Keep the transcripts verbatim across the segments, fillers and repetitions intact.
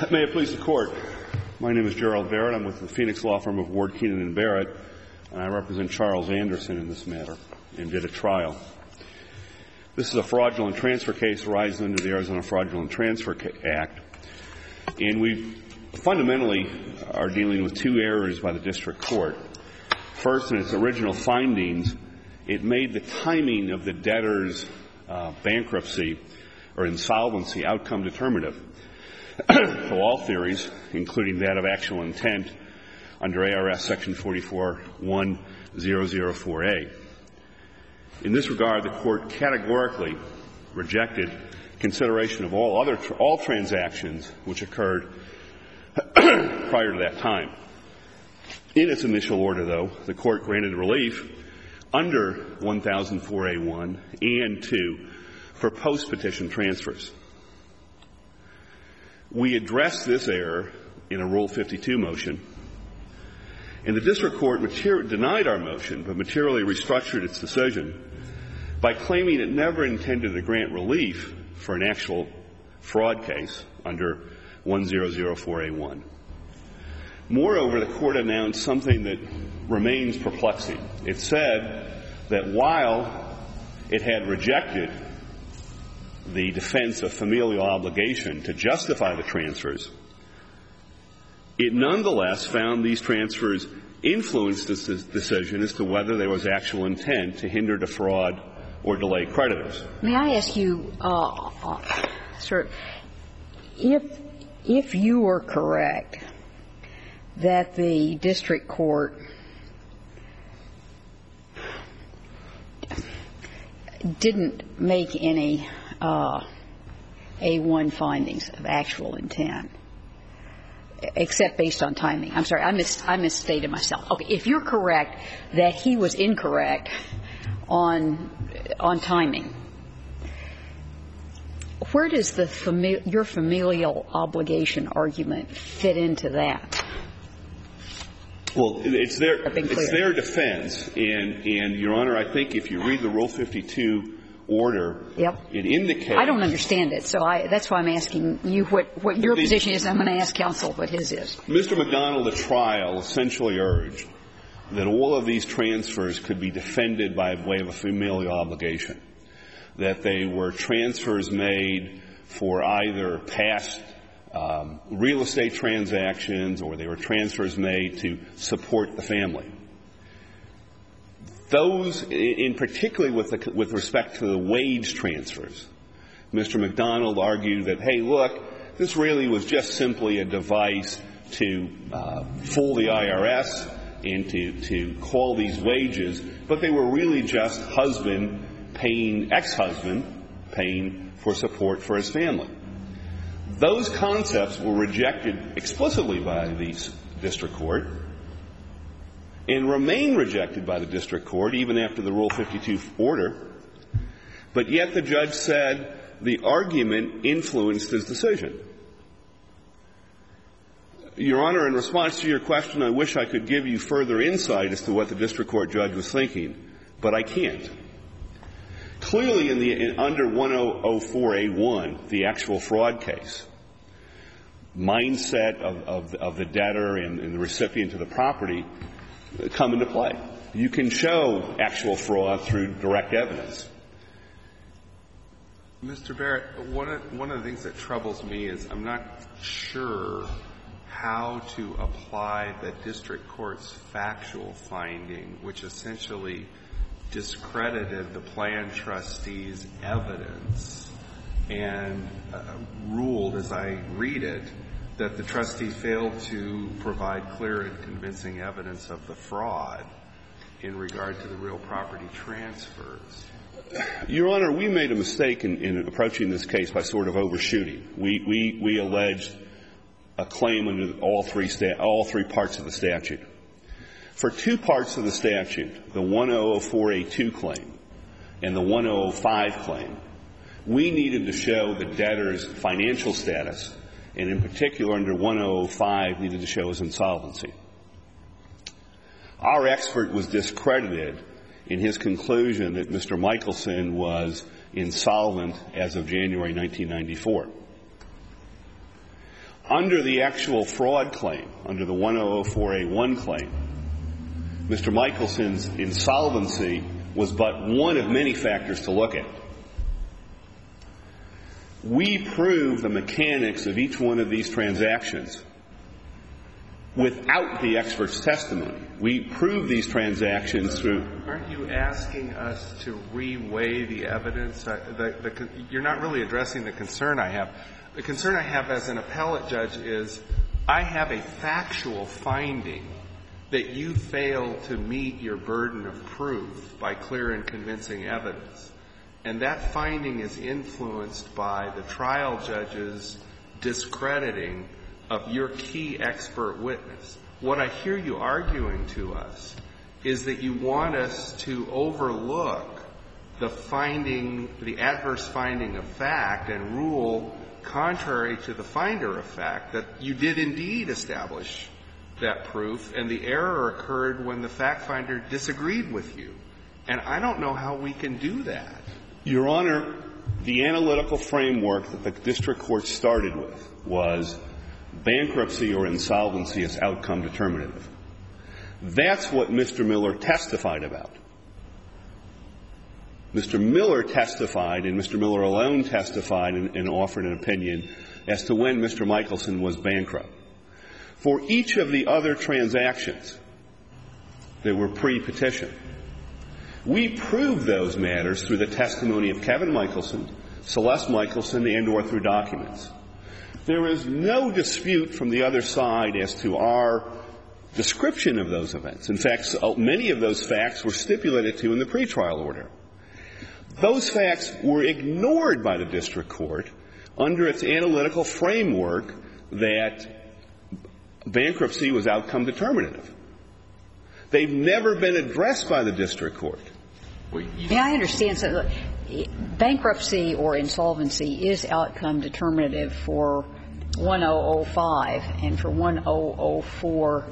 May it please the Court. My name is Gerald Barrett. I'm with the Phoenix law firm of Ward, Keenan and Barrett, and I represent Charles Anderson in this matter and did a trial. This is a fraudulent transfer case arising under the Arizona Fraudulent Transfer Act, and we fundamentally are dealing with two errors by the district court. First, in its original findings, it made the timing of the debtor's uh, bankruptcy or insolvency outcome determinative to all theories, including that of actual intent under A R S Section forty-four one thousand four A. In this regard, the Court categorically rejected consideration of all other tr- all transactions which occurred prior to that time. In its initial order, though, the Court granted relief under one thousand four A one and two for post-petition transfers. We addressed this error in a Rule fifty-two motion, and the district court materi- denied our motion but materially restructured its decision by claiming it never intended to grant relief for an actual fraud case under one thousand four A one. Moreover, the Court announced something that remains perplexing. It said that while it had rejected the defense of familial obligation to justify the transfers, it nonetheless found these transfers influenced its decision as to whether there was actual intent to hinder, defraud, or delay creditors. May I ask you, uh, uh, sir, if if you were correct that the district court didn't make any uh, A one findings of actual intent, except based on timing. I'm sorry, I, mis- I misstated myself. Okay, if you're correct that he was incorrect on on timing, where does the fami- your familial obligation argument fit into that? Well, it's their it's their defense, and and Your Honor, I think if you read the Rule fifty-two order, yep. it indicates. I don't understand it, so I, that's why I'm asking you what, what your the, position is. I'm going to ask counsel what his is. Mister McDonald, at trial, essentially urged that all of these transfers could be defended by way of a familial obligation, that they were transfers made for either past um, real estate transactions or they were transfers made to support the family. Those, in particularly with, the, with respect to the wage transfers, Mister McDonald argued that, hey, look, this really was just simply a device to uh, fool the I R S and to, to call these wages, but they were really just husband paying, ex-husband paying for support for his family. Those concepts were rejected explicitly by the district court and remain rejected by the district court even after the Rule fifty-two order, but yet the judge said the argument influenced his decision. Your Honor, in response to your question, I wish I could give you further insight as to what the district court judge was thinking, but I can't. Clearly, in the in, under one thousand four A one, the actual fraud case, mindset of, of, of the debtor and, and the recipient of the property come into play. You can show actual fraud through direct evidence. Mister Barrett, one of, one of the things that troubles me is I'm not sure how to apply the district court's factual finding, which essentially discredited the plan trustee's evidence and uh, ruled, as I read it, that the trustee failed to provide clear and convincing evidence of the fraud in regard to the real property transfers. Your Honor, we made a mistake in, in approaching this case by sort of overshooting. We, we, we alleged a claim under all three, sta- all three parts of the statute. For two parts of the statute, the one thousand four A two claim and the one thousand five claim, we needed to show the debtor's financial status, and in particular under one thousand five needed to show his insolvency. Our expert was discredited in his conclusion that Mister Michelson was insolvent as of January nineteen ninety-four. Under the actual fraud claim, under the one oh oh four A one claim, Mister Michelson's insolvency was but one of many factors to look at. We proved the mechanics of each one of these transactions without the expert's testimony. We proved these transactions through... Aren't you asking us to reweigh the evidence? Uh, the, the, you're not really addressing the concern I have. The concern I have as an appellate judge is I have a factual finding that you failed to meet your burden of proof by clear and convincing evidence. And that finding is influenced by the trial judge's discrediting of your key expert witness. What I hear you arguing to us is that you want us to overlook the finding, the adverse finding of fact, and rule contrary to the finder of fact that you did indeed establish that proof, and the error occurred when the fact finder disagreed with you. And I don't know how we can do that. Your Honor, the analytical framework that the district court started with was bankruptcy or insolvency as outcome determinative. That's what Mister Miller testified about. Mister Miller testified, and Mister Miller alone testified and, and offered an opinion as to when Mister Michelson was bankrupt. For each of the other transactions that were pre-petition, we proved those matters through the testimony of Kevin Michelson, Celeste Michelson, and or through documents. There is no dispute from the other side as to our description of those events. In fact, many of those facts were stipulated to in the pretrial order. Those facts were ignored by the district court under its analytical framework that bankruptcy was outcome determinative. They've never been addressed by the district court. Yeah, I understand. So, look, bankruptcy or insolvency is outcome determinative for one oh oh five, and for one oh oh four,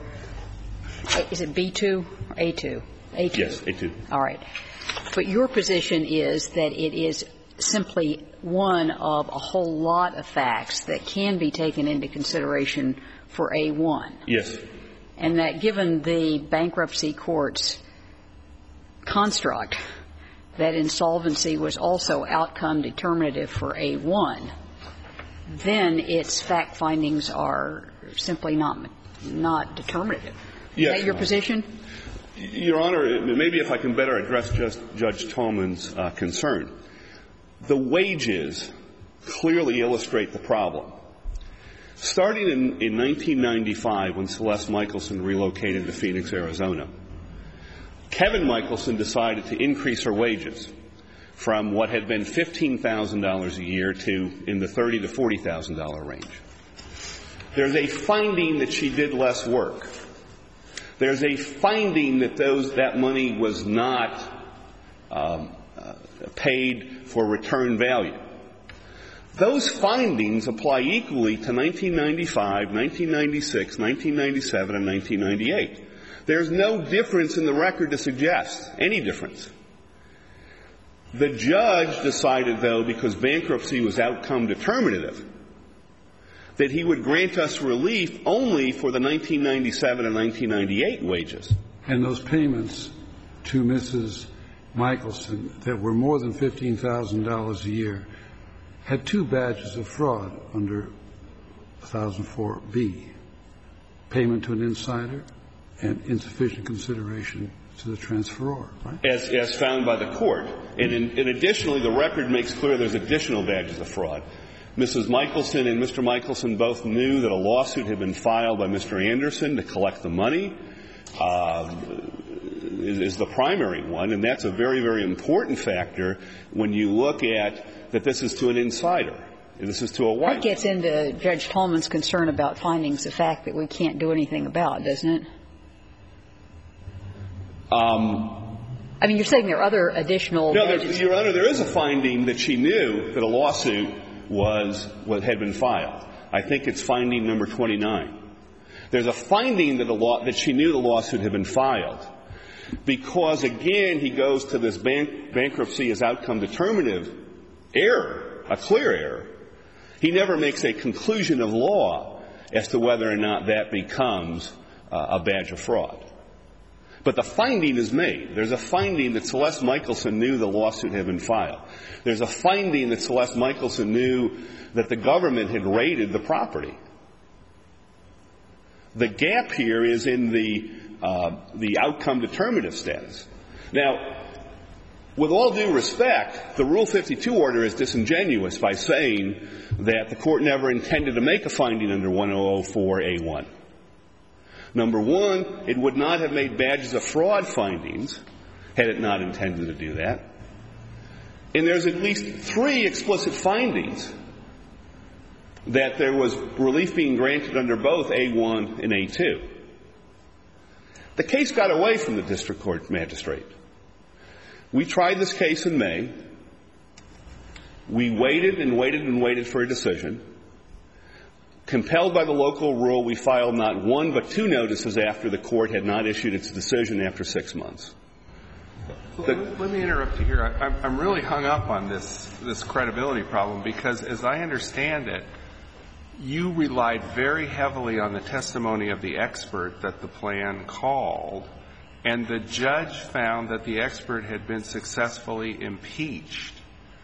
is it B two or A two? A two. Yes, A two. All right. But your position is that it is simply one of a whole lot of facts that can be taken into consideration for A one. Yes. And that given the bankruptcy court's construct that insolvency was also outcome determinative for A one, then its fact findings are simply not not determinative. Yes. Is that your position? Your Honor, maybe if I can better address just Judge Tolman's uh, concern. The wages clearly illustrate the problem. Starting in, in nineteen ninety-five, when Celeste Michelson relocated to Phoenix, Arizona, Kevin Michelson decided to increase her wages from what had been fifteen thousand dollars a year to in the thirty thousand to forty thousand dollars range. There's a finding that she did less work. There's a finding that those that money was not um, uh, paid for return value. Those findings apply equally to nineteen ninety-five, nineteen ninety-six, nineteen ninety-seven, and nineteen ninety-eight. There's no difference in the record to suggest any difference. The judge decided, though, because bankruptcy was outcome determinative, that he would grant us relief only for the nineteen ninety-seven and nineteen ninety-eight wages. And those payments to Missus Michelson that were more than fifteen thousand dollars a year had two badges of fraud under one thousand four B, payment to an insider and insufficient consideration to the transferor, right? As, as found by the court. And, in, and additionally, the record makes clear there's additional badges of fraud. Missus Michelson and Mister Michelson both knew that a lawsuit had been filed by Mister Anderson to collect the money, uh, is, is the primary one, and that's a very, very important factor when you look at that this is to an insider. This is to a wife. That gets into Judge Tolman's concern about findings of fact that we can't do anything about, doesn't it? Um, I mean, you're saying there are other additional No, badges. there, Your Honor, there is a finding that she knew that a lawsuit was what had been filed. I think it's finding number twenty-nine. There's a finding that, a law, that she knew the lawsuit had been filed because, again, he goes to this bank, bankruptcy as outcome determinative error, a clear error. He never makes a conclusion of law as to whether or not that becomes uh, a badge of fraud. But the finding is made. There's a finding that Celeste Michelson knew the lawsuit had been filed. There's a finding that Celeste Michelson knew that the government had raided the property. The gap here is in the uh, the outcome determinative status. Now, with all due respect, the Rule fifty-two order is disingenuous by saying that the court never intended to make a finding under ten oh four A one. Number one, it would not have made badges of fraud findings had it not intended to do that. And there's at least three explicit findings that there was relief being granted under both A one and A two. The case got away from the district court magistrate. We tried this case in May. We waited and waited and waited for a decision. Compelled by the local rule, we filed not one but two notices after the court had not issued its decision after six months. The, Let me interrupt you here. I, I'm really hung up on this, this credibility problem because, as I understand it, you relied very heavily on the testimony of the expert that the plan called, and the judge found that the expert had been successfully impeached.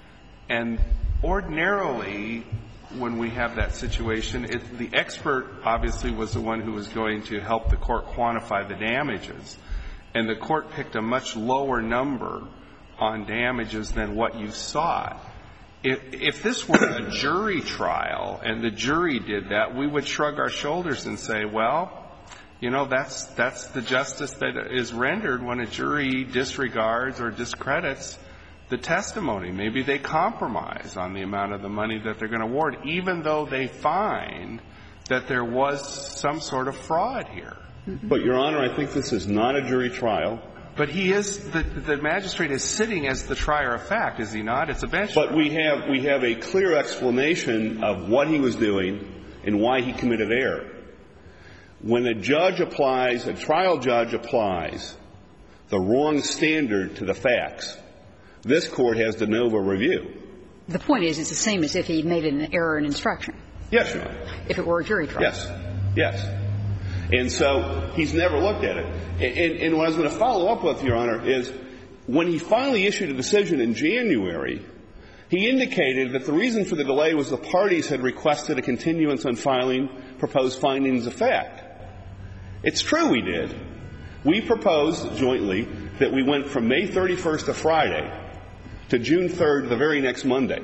And ordinarily, when we have that situation, it, the expert obviously was the one who was going to help the court quantify the damages. And the court picked a much lower number on damages than what you sought. If, if this were a jury trial and the jury did that, we would shrug our shoulders and say, well, you know, that's, that's the justice that is rendered when a jury disregards or discredits the testimony. Maybe they compromise on the amount of the money that they're going to award, even though they find that there was some sort of fraud here. But, Your Honor, I think this is not a jury trial. But he is, the, the magistrate is sitting as the trier of fact, is he not? It's a bench trial. But we have, we have a clear explanation of what he was doing and why he committed error. When a judge applies, a trial judge applies the wrong standard to the facts, this court has de novo review. The point is, it's the same as if he made an error in instruction. Yes, Your Honor. If it were a jury trial. Yes. Yes. And so he's never looked at it. And, and what I was going to follow up with, Your Honor, is when he finally issued a decision in January, he indicated that the reason for the delay was the parties had requested a continuance on filing proposed findings of fact. It's true we did. We proposed jointly that we went from May thirty-first to Friday to June third, the very next Monday.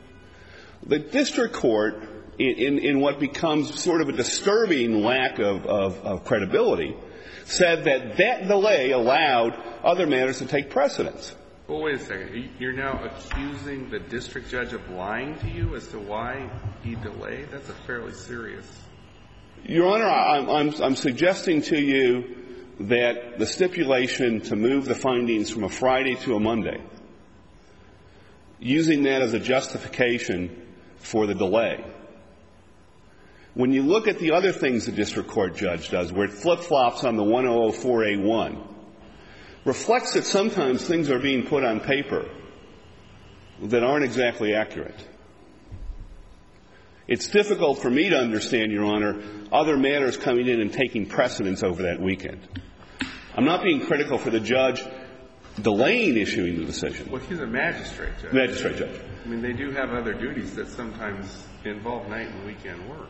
The district court, in, in, in what becomes sort of a disturbing lack of, of, of credibility, said that that delay allowed other matters to take precedence. Well, wait a second. You're now accusing the district judge of lying to you as to why he delayed? That's a fairly serious. Your Honor, I'm, I'm, I'm suggesting to you that the stipulation to move the findings from a Friday to a Monday, using that as a justification for the delay. When you look at the other things the district court judge does, where it flip-flops on the ten oh four A one, reflects that sometimes things are being put on paper that aren't exactly accurate. It's difficult for me to understand, Your Honor, other matters coming in and taking precedence over that weekend. I'm not being critical for the judge delaying issuing the decision. Well, he's a magistrate judge. Magistrate judge. I mean, they do have other duties that sometimes involve night and weekend work.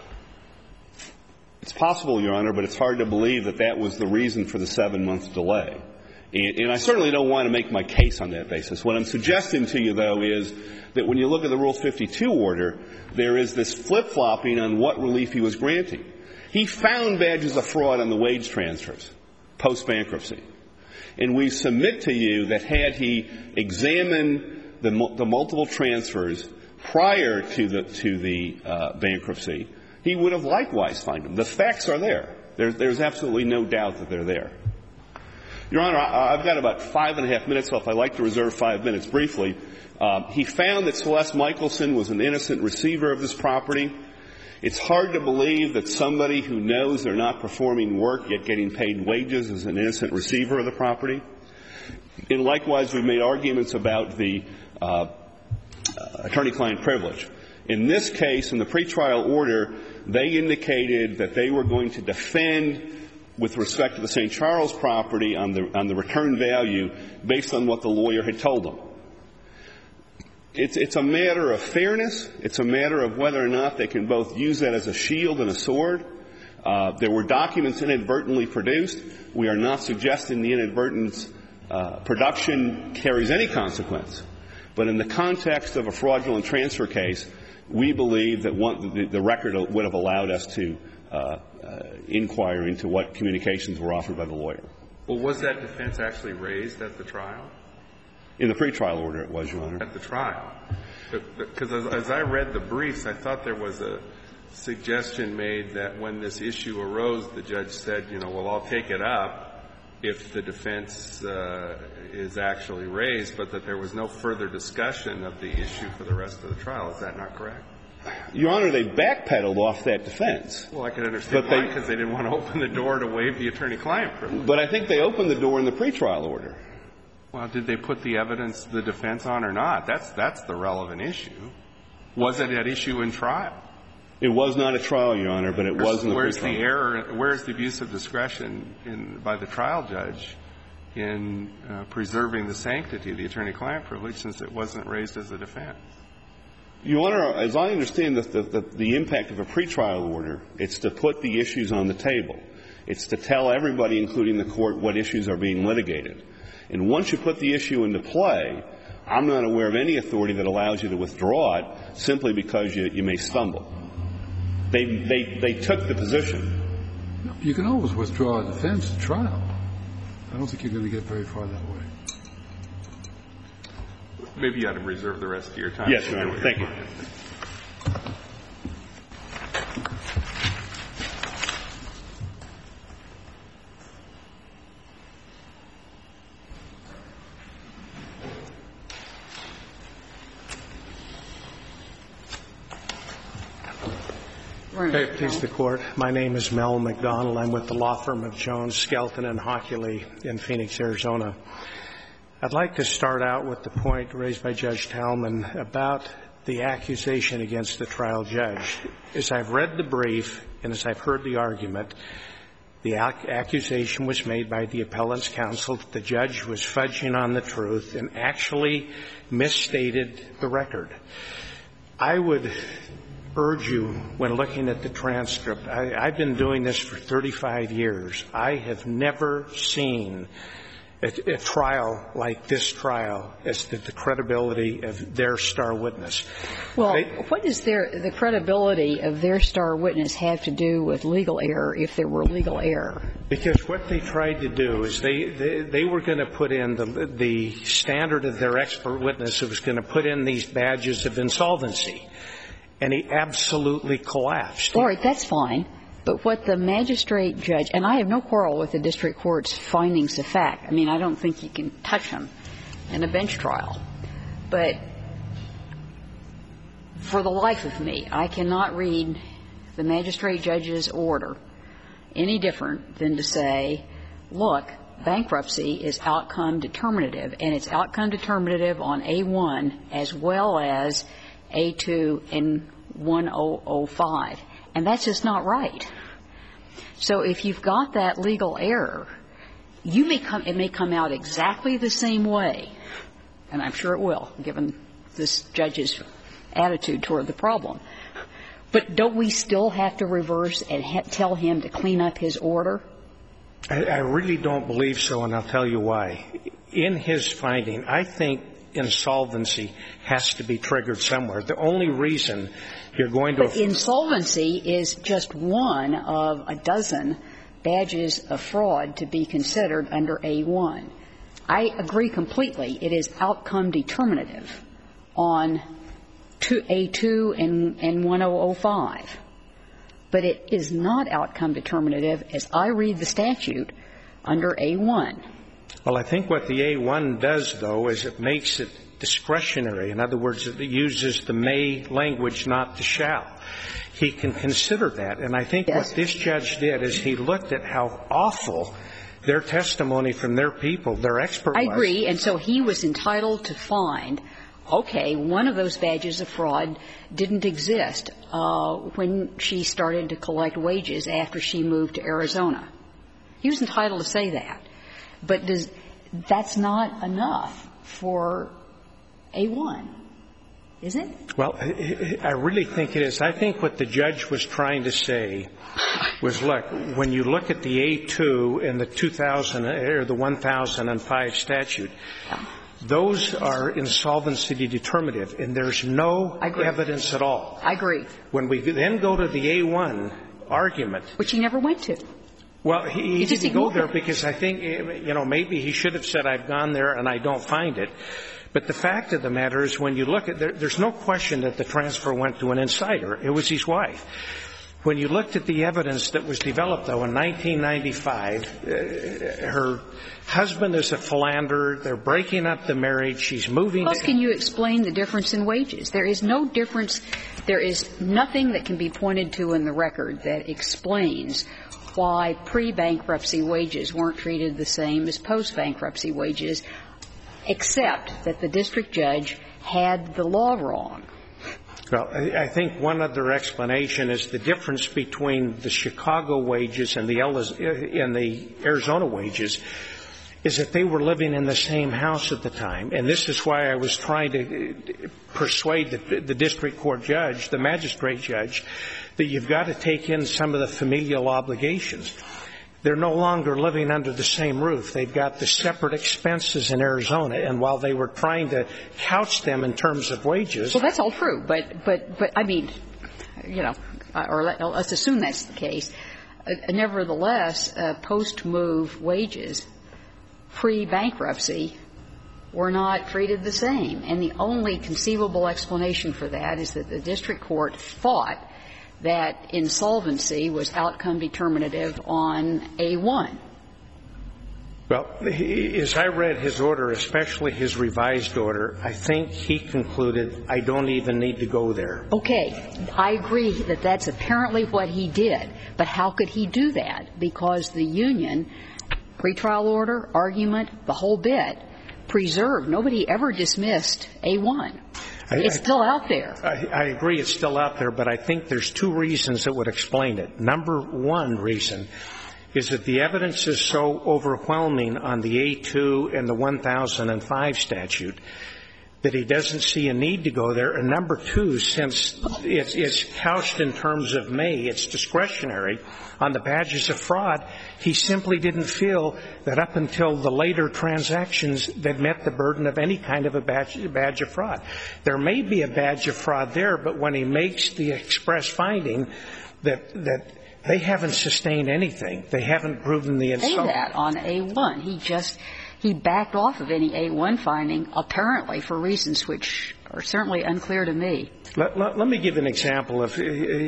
It's possible, Your Honor, but it's hard to believe that that was the reason for the seven-month delay. And, and I certainly don't want to make my case on that basis. What I'm suggesting to you, though, is that when you look at the Rule fifty-two order, there is this flip-flopping on what relief he was granting. He found badges of fraud on the wage transfers post-bankruptcy. And we submit to you that had he examined the, the multiple transfers prior to the, to the uh, bankruptcy, he would have likewise found them. The facts are there. there. There's absolutely no doubt that they're there. Your Honor, I, I've got about five and a half minutes left. I'd like to reserve five minutes briefly. Um, he found that Celeste Michelson was an innocent receiver of this property. It's hard to believe that somebody who knows they're not performing work yet getting paid wages is an innocent receiver of the property. And likewise, we've made arguments about the uh, attorney-client privilege. In this case, in the pretrial order, they indicated that they were going to defend with respect to the Saint Charles property on the on the return value based on what the lawyer had told them. It's, it's a matter of fairness. It's a matter of whether or not they can both use that as a shield and a sword. Uh, there were documents inadvertently produced. We are not suggesting the inadvertent uh, production carries any consequence. But in the context of a fraudulent transfer case, we believe that one, the, the record would have allowed us to uh, uh, inquire into what communications were offered by the lawyer. Well, was that defense actually raised at the trial? In the pretrial order, it was, Your Honor. At the trial. Because as, as I read the briefs, I thought there was a suggestion made that when this issue arose, the judge said, you know, well, I'll take it up if the defense uh, is actually raised, but that there was no further discussion of the issue for the rest of the trial. Is that not correct? Your Honor, they backpedaled off that defense. Well, I can understand why, because they didn't want to open the door to waive the attorney-client privilege. But I think they opened the door in the pretrial order. Well, did they put the evidence, the defense on or not? That's that's the relevant issue. Was it at issue in trial? It was not a trial, Your Honor, but it was in the pretrial. Where's the error? Where's the abuse of discretion in, by the trial judge in uh, preserving the sanctity of the attorney-client privilege, since it wasn't raised as a defense? Your Honor, as I understand the, the, the impact of a pretrial order, it's to put the issues on the table. It's to tell everybody, including the court, what issues are being litigated. And once you put the issue into play, I'm not aware of any authority that allows you to withdraw it simply because you, you may stumble. They, they, they took the position. You can always withdraw a defense at trial. I don't think you're going to get very far that way. Maybe you ought to reserve the rest of your time. Yes, Your Honor. Thank you. Hey, please, the Court. My name is Mel McDonald. I'm with the law firm of Jones, Skelton, and Hockley in Phoenix, Arizona. I'd like to start out with the point raised by Judge Talman about the accusation against the trial judge. As I've read the brief and as I've heard the argument, the ac- accusation was made by the appellant's counsel that the judge was fudging on the truth and actually misstated the record. I would urge you, when looking at the transcript, I, I've been doing this for thirty-five years. I have never seen a, a trial like this trial as to the credibility of their star witness. Well, they, what does their, the credibility of their star witness have to do with legal error, if there were legal error? Because what they tried to do is they, they, they were going to put in the, the standard of their expert witness who was going to put in these badges of insolvency. And he absolutely collapsed. All right, that's fine. But what the magistrate judge, and I have no quarrel with the district court's findings of fact. I mean, I don't think you can touch them in a bench trial. But for the life of me, I cannot read the magistrate judge's order any different than to say, look, bankruptcy is outcome determinative, and it's outcome determinative on A one as well as A two and ten oh five. And that's just not right. So if you've got that legal error, you may come, it may come out exactly the same way, and I'm sure it will, given this judge's attitude toward the problem. But don't we still have to reverse and ha- tell him to clean up his order? I, I really don't believe so, and I'll tell you why. In his finding, I think insolvency has to be triggered somewhere. The only reason you're going to... But insolvency is just one of a dozen badges of fraud to be considered under A one. I agree completely. It is outcome determinative on A two and, and ten oh five. But it is not outcome determinative, as I read the statute, under A one. Well, I think what the A one does, though, is it makes it discretionary. In other words, it uses the may language, not the shall. He can consider that. And I think yes. what this judge did is he looked at how awful their testimony from their people, their expert was. I agree. And so he was entitled to find okay, one of those badges of fraud didn't exist uh, when she started to collect wages after she moved to Arizona. He was entitled to say that. But does, that's not enough for A one, is it? Well, I really think it is. I think what the judge was trying to say was, look, when you look at the A two and the two thousand or the one thousand five statute, those are insolvency determinative, and there's no evidence at all. I agree. When we then go to the A one argument, which he never went to. Well, he, he, he didn't go there because I think, you know, maybe he should have said, I've gone there and I don't find it. But the fact of the matter is, when you look at there, there's no question that the transfer went to an insider. It was his wife. When you looked at the evidence that was developed, though, in nineteen ninety-five, uh, her husband is a philanderer. They're breaking up the marriage. She's moving. Plus, can you explain the difference in wages? There is no difference. There is nothing that can be pointed to in the record that explains why pre-bankruptcy wages weren't treated the same as post-bankruptcy wages, except that the district judge had the law wrong. Well, I think one other explanation is the difference between the Chicago wages and the and the Arizona wages is that they were living in the same house at the time. And this is why I was trying to persuade the, the district court judge, the magistrate judge, that you've got to take in some of the familial obligations. They're no longer living under the same roof. They've got the separate expenses in Arizona. And while they were trying to couch them in terms of wages. Well, that's all true. But, but, but I mean, you know, or let, let's assume that's the case. Uh, nevertheless, uh, post-move wages, pre-bankruptcy, were not treated the same. And the only conceivable explanation for that is that the district court thought that insolvency was outcome determinative on A one. Well, he, as I read his order, especially his revised order, I think he concluded, I don't even need to go there. Okay. I agree that that's apparently what he did. But how could he do that? Because the union, pretrial order, argument, the whole bit, preserved. Nobody ever dismissed A one. I, it's still out there. I, I agree it's still out there, but I think there's two reasons that would explain it. Number one reason is that the evidence is so overwhelming on the A two and the one thousand five statute that he doesn't see a need to go there. And number two, since it's, it's couched in terms of May, it's discretionary on the badges of fraud, he simply didn't feel that up until the later transactions that met the burden of any kind of a badge, badge of fraud. There may be a badge of fraud there, but when he makes the express finding that that they haven't sustained anything, they haven't proven the insult. Say that on A one. He just he backed off of any A one finding, apparently for reasons which are certainly unclear to me. Let, let, let me give an example of,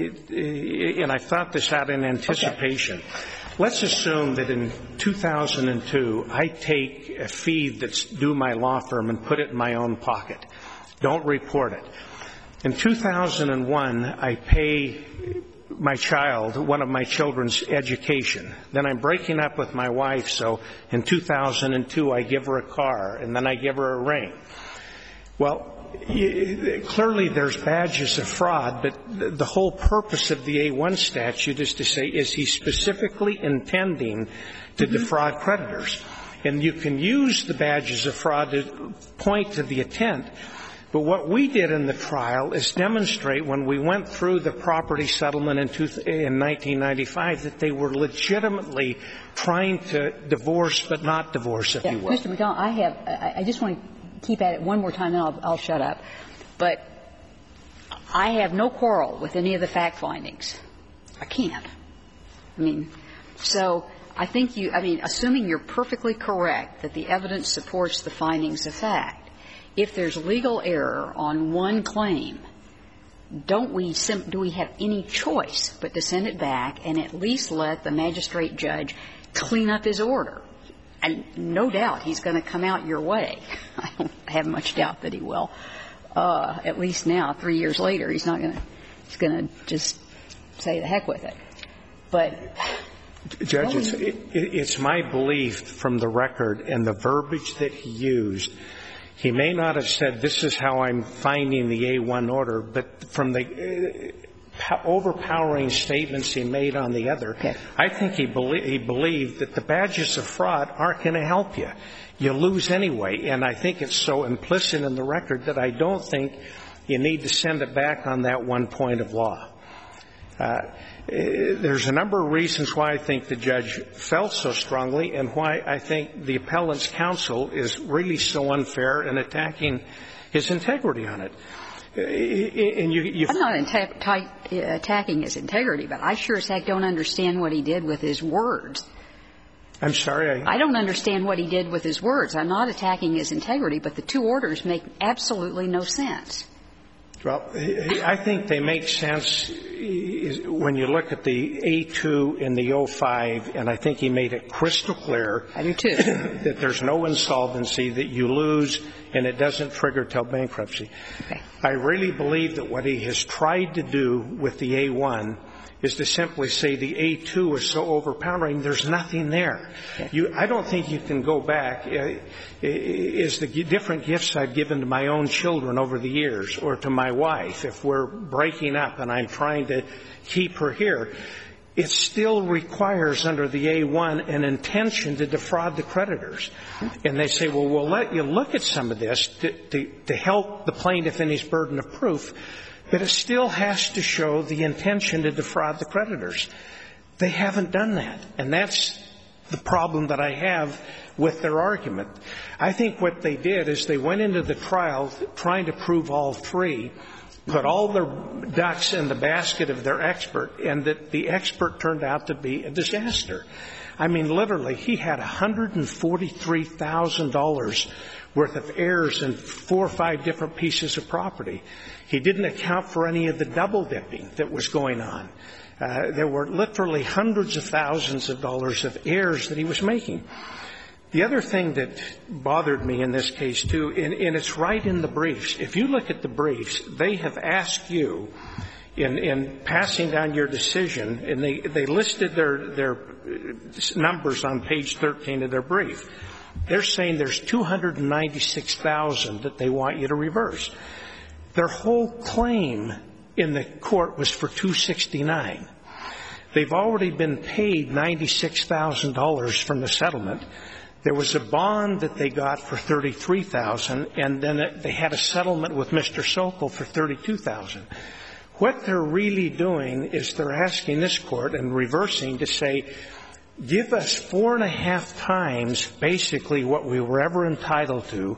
and I thought this out in anticipation. Okay. Let's assume that in two thousand two, I take a fee that's due my law firm and put it in my own pocket. Don't report it. In two thousand one, I pay my child, one of my children's education. Then I'm breaking up with my wife, so in two thousand two, I give her a car, and then I give her a ring. Well, clearly there's badges of fraud, but the whole purpose of the A one statute is to say, is he specifically intending to mm-hmm. defraud creditors? And you can use the badges of fraud to point to the intent. But what we did in the trial is demonstrate, when we went through the property settlement in, two, in nineteen ninety-five, that they were legitimately trying to divorce but not divorce, if yeah, you will. Mister McDonald, I have, I, I just want to keep at it one more time, then I'll, I'll shut up. But I have no quarrel with any of the fact findings. I can't. I mean, so I think you, I mean, assuming you're perfectly correct that the evidence supports the findings of fact, if there's legal error on one claim, don't we sim- do we have any choice but to send it back and at least let the magistrate judge clean up his order? And no doubt he's going to come out your way. I don't have much doubt that he will. Uh, at least now, three years later, he's not going to. He's going to just say the heck with it. But Judge, it's, it, it's my belief from the record and the verbiage that he used. He may not have said, this is how I'm finding the A one order, but from the uh, overpowering statements he made on the other, okay. I think he, belie- he believed that the badges of fraud aren't going to help you. You lose anyway. And I think it's so implicit in the record that I don't think you need to send it back on that one point of law. Uh, there's a number of reasons why I think the judge felt so strongly and why I think the appellant's counsel is really so unfair in attacking his integrity on it. And you, you I'm not atta- t- attacking his integrity, but I sure as heck don't understand what he did with his words. I'm sorry? I, I don't understand what he did with his words. I'm not attacking his integrity, but the two orders make absolutely no sense. Well, I think they make sense when you look at the A two and the O five, and I think he made it crystal clear I do too. that there's no insolvency, that you lose, and it doesn't trigger till bankruptcy. Okay. I really believe that what he has tried to do with the A one is to simply say the A two is so overpowering, there's nothing there. Okay. You, I don't think you can go back. Uh, is the different gifts I've given to my own children over the years, or to my wife, if we're breaking up and I'm trying to keep her here, it still requires under the A one an intention to defraud the creditors. And they say, well, we'll let you look at some of this to, to, to help the plaintiff in his burden of proof. But it still has to show the intention to defraud the creditors. They haven't done that. And that's the problem that I have with their argument. I think what they did is they went into the trial trying to prove all three, put all their ducks in the basket of their expert, and that the expert turned out to be a disaster. I mean, literally, he had one hundred forty-three thousand dollars worth of errors in four or five different pieces of property. He didn't account for any of the double dipping that was going on. Uh, there were literally hundreds of thousands of dollars of errors that he was making. The other thing that bothered me in this case, too, and, and it's right in the briefs. If you look at the briefs, they have asked you, in, in passing down your decision, and they, they listed their, their numbers on page thirteen of their brief. They're saying there's two hundred ninety-six thousand that they want you to reverse. Their whole claim in the court was for two hundred sixty-nine. They've already been paid ninety-six thousand dollars from the settlement. There was a bond that they got for thirty-three thousand dollars, and then they had a settlement with Mister Sokol for thirty-two thousand dollars. What they're really doing is they're asking this court and reversing to say, give us four and a half times basically what we were ever entitled to,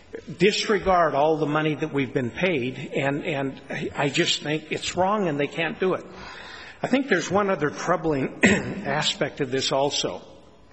disregard all the money that we've been paid, and, and I just think it's wrong and they can't do it. I think there's one other troubling aspect of this also.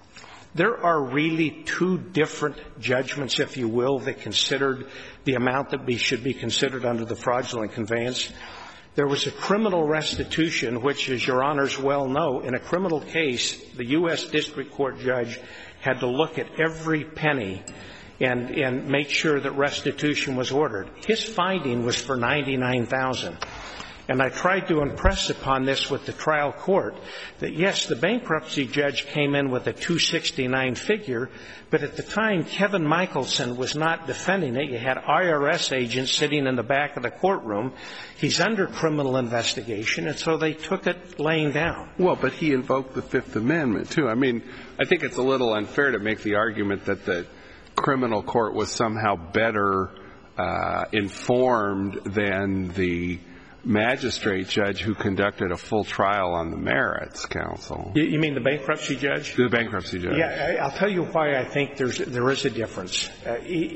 There are really two different judgments, if you will, that considered the amount that be, should be considered under the fraudulent conveyance. There was a criminal restitution, which, as Your Honors well know, in a criminal case, the U S District Court judge had to look at every penny and, and make sure that restitution was ordered. His finding was for ninety-nine thousand dollars. And I tried to impress upon this with the trial court that, yes, the bankruptcy judge came in with a two hundred sixty-nine figure, but at the time, Kevin Michelson was not defending it. You had I R S agents sitting in the back of the courtroom. He's under criminal investigation, and so they took it laying down. Well, but he invoked the Fifth Amendment, too. I mean, I think it's a little unfair to make the argument that the criminal court was somehow better uh, informed than the magistrate judge who conducted a full trial on the merits, counsel. You mean the bankruptcy judge? The bankruptcy judge. Yeah, I'll tell you why I think there's there is a difference. Uh,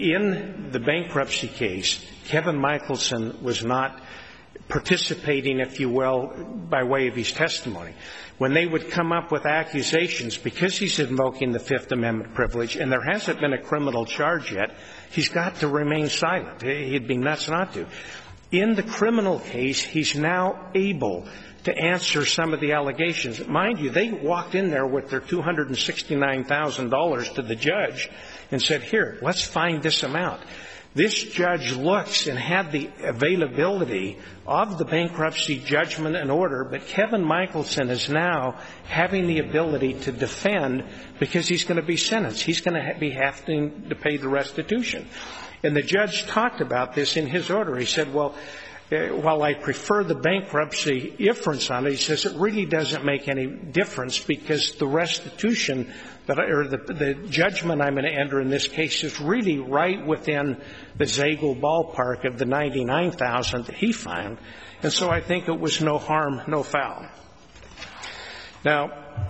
in the bankruptcy case, Kevin Michelson was not participating, if you will, by way of his testimony. When they would come up with accusations, because he's invoking the Fifth Amendment privilege, and there hasn't been a criminal charge yet, he's got to remain silent. He'd be nuts not to. In the criminal case, he's now able to answer some of the allegations. Mind you, they walked in there with their two hundred sixty-nine thousand dollars to the judge and said, here, let's find this amount. This judge looks and had the availability of the bankruptcy judgment and order, but Kevin Michelson is now having the ability to defend because he's going to be sentenced. He's going to be having to pay the restitution. And the judge talked about this in his order. He said, well, uh, while I prefer the bankruptcy inference on it, he says it really doesn't make any difference because the restitution that I, or the, the judgment I'm going to enter in this case is really right within the Zagel ballpark of the ninety-nine thousand that he found. And so I think it was no harm, no foul. Now,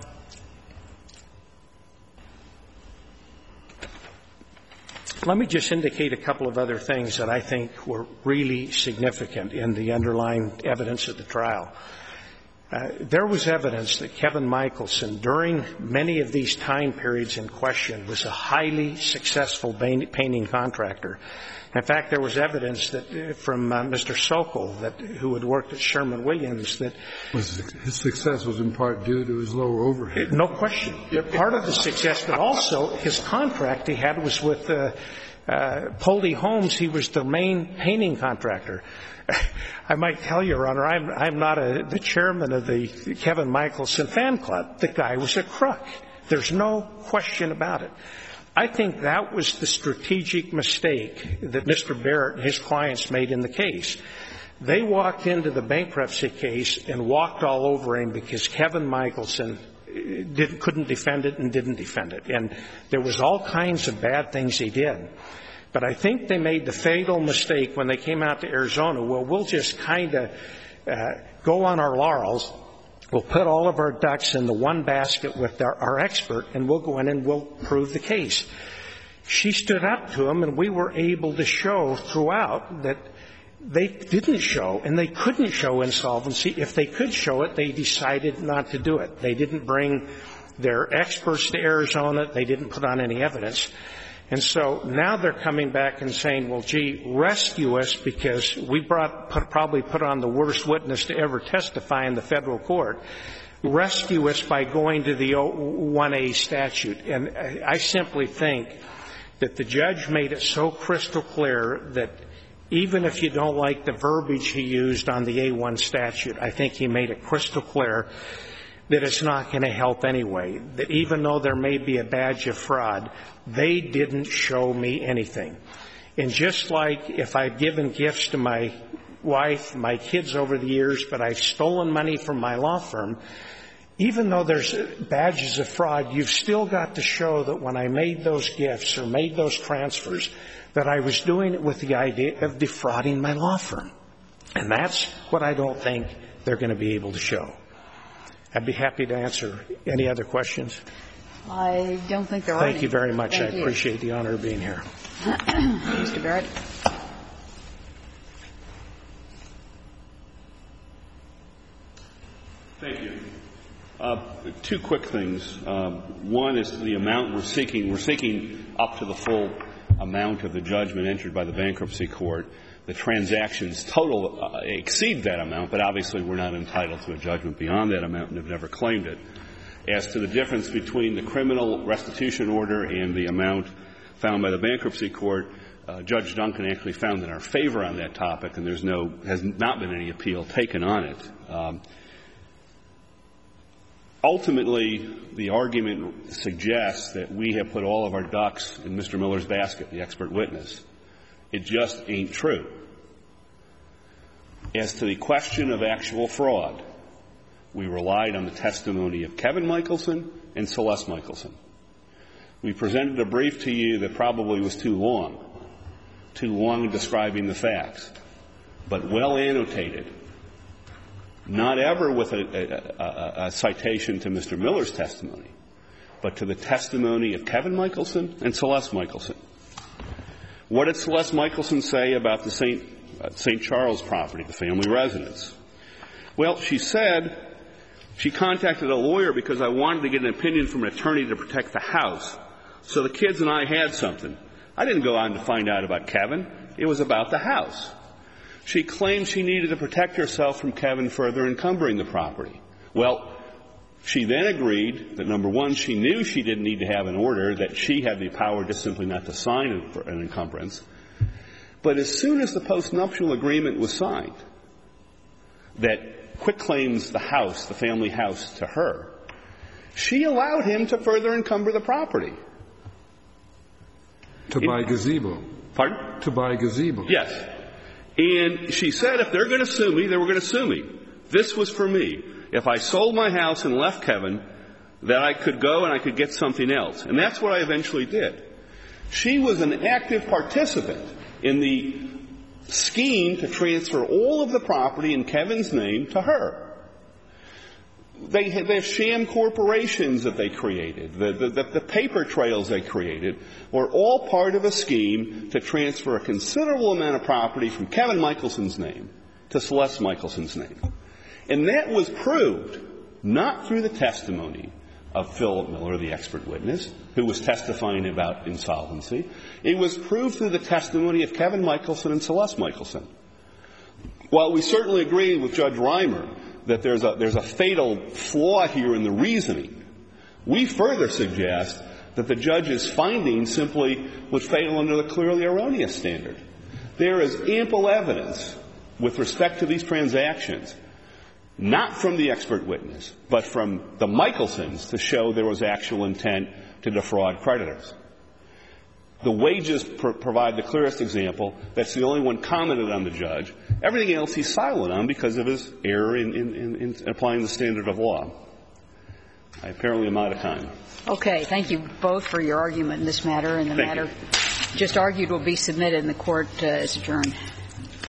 let me just indicate a couple of other things that I think were really significant in the underlying evidence of the trial. Uh, there was evidence that Kevin Michelson, during many of these time periods in question, was a highly successful painting contractor. In fact, there was evidence that uh, from uh, Mister Sokol, that who had worked at Sherman-Williams, that was, his success was in part due to his lower overhead. No question. Part of the success, but also his contract he had was with uh, uh, Poldy Homes. He was the main painting contractor. I might tell you, Your Honor, I'm, I'm not a, the chairman of the Kevin Michelson fan club. The guy was a crook. There's no question about it. I think that was the strategic mistake that Mister Barrett and his clients made in the case. They walked into the bankruptcy case and walked all over him because Kevin Michelson didn't, couldn't defend it and didn't defend it. And there was all kinds of bad things he did. But I think they made the fatal mistake when they came out to Arizona. Well, we'll just kind of uh, go on our laurels. We'll put all of our ducks in the one basket with our, our expert, and we'll go in and we'll prove the case. She stood up to him, and we were able to show throughout that they didn't show, and they couldn't show insolvency. If they could show it, they decided not to do it. They didn't bring their experts to Arizona. They didn't put on any evidence. And so now they're coming back and saying, well, gee, rescue us because we brought, put, probably put on the worst witness to ever testify in the federal court. Rescue us by going to the one A statute. And I simply think that the judge made it so crystal clear that even if you don't like the verbiage he used on the A one statute, I think he made it crystal clear that it's not going to help anyway, that even though there may be a badge of fraud, they didn't show me anything. And just like if I've given gifts to my wife, my kids over the years, but I've stolen money from my law firm, even though there's badges of fraud, you've still got to show that when I made those gifts or made those transfers, that I was doing it with the idea of defrauding my law firm. And that's what I don't think they're going to be able to show. I'd be happy to answer any other questions. I don't think there are Thank any. you very much. Thank I you. appreciate the honor of being here. Mister Barrett. Thank you. Uh, two quick things. Um, one is the amount we're seeking. We're seeking up to the full amount of the judgment entered by the bankruptcy court. The transactions total uh, exceed that amount, but obviously we're not entitled to a judgment beyond that amount and have never claimed it. As to the difference between the criminal restitution order and the amount found by the bankruptcy court, uh, Judge Duncan actually found in our favor on that topic, and there's no has not been any appeal taken on it. Um, ultimately, the argument suggests that we have put all of our ducks in Mister Miller's basket, the expert witness. It just ain't true. As to the question of actual fraud, we relied on the testimony of Kevin Michelson and Celeste Michelson. We presented a brief to you that probably was too long, too long in describing the facts, but well annotated, not ever with a, a, a, a citation to Mister Miller's testimony, but to the testimony of Kevin Michelson and Celeste Michelson. What did Celeste Michelson say about the Saint Uh, Saint Charles property, the family residence? Well, she said she contacted a lawyer because I wanted to get an opinion from an attorney to protect the house. So the kids and I had something. I didn't go on to find out about Kevin. It was about the house. She claimed she needed to protect herself from Kevin further encumbering the property. Well, she then agreed that, number one, she knew she didn't need to have an order, that she had the power just simply not to sign an encumbrance. But as soon as the postnuptial agreement was signed that quitclaims the house, the family house, to her, she allowed him to further encumber the property. To buy gazebo. Pardon? To buy gazebo. Yes. And she said if they're going to sue me, they were going to sue me. This was for me. If I sold my house and left Kevin, that I could go and I could get something else. And that's what I eventually did. She was an active participant in the scheme to transfer all of the property in Kevin's name to her. They had their sham corporations that they created, the, the, the paper trails they created, were all part of a scheme to transfer a considerable amount of property from Kevin Michelson's name to Celeste Michelson's name. And that was proved not through the testimony of Philip Miller, the expert witness, who was testifying about insolvency. It was proved through the testimony of Kevin Michelson and Celeste Michelson. While we certainly agree with Judge Reimer that there's a, there's a fatal flaw here in the reasoning, we further suggest that the judge's finding simply would fail under the clearly erroneous standard. There is ample evidence with respect to these transactions, not from the expert witness, but from the Michelsons, to show there was actual intent to defraud creditors. The wages pr- provide the clearest example. That's the only one commented on the judge. Everything else he's silent on because of his error in, in, in, in applying the standard of law. I apparently am out of time. Okay. Thank you both for your argument in this matter. And the Thank matter you. just argued will be submitted and the court uh, is adjourned.